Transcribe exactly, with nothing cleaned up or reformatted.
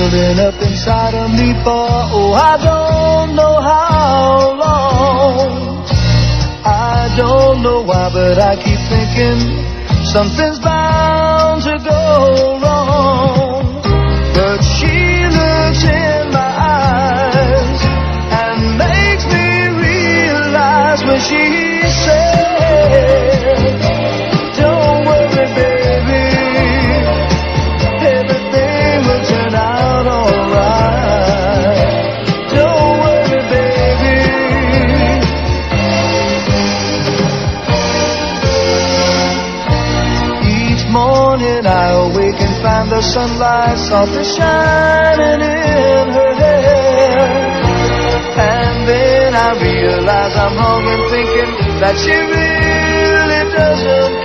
building up inside of me for, oh, I don't know how long. I don't know why, but I keep thinking something's bound to go wrong. But she looks in my eyes and makes me realize when she says, don't worry, baby, everything will turn out alright. Don't worry, baby. Each morning I awake and find the sunlight softly shining in her hair. And then I realize I'm wrong in thinking that she really doesn't